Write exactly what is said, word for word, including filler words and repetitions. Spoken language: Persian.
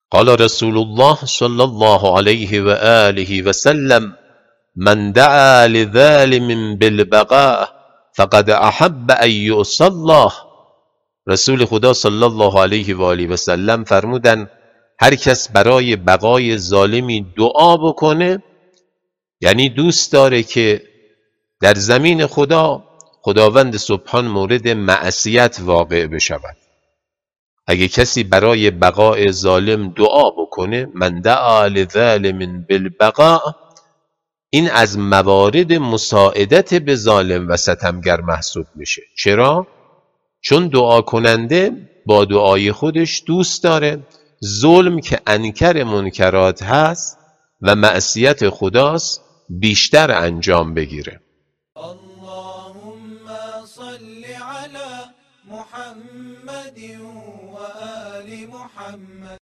قال رسول الله صلی الله علیه و آله و سلم: من دعا لظالم بالبقاء فقد احب ان یعصی الله. رسول خدا صلی الله علیه و آله و سلم فرمودن هر کس برای بقای ظالمی دعا بکنه، یعنی دوست داره که در زمین خدا خداوند سبحان مورد معصیت واقع بشود. اگه کسی برای بقای ظالم دعا بکنه، من دعا لظالم بالبقاء، این از موارد مساعدت به ظالم و ستمگر محسوب میشه. چرا؟ چون دعا کننده با دعای خودش دوست داره ظلم که انکر منکرات هست و معصیت خداست بیشتر انجام بگیره. اللهم صل على محمد و آل محمد.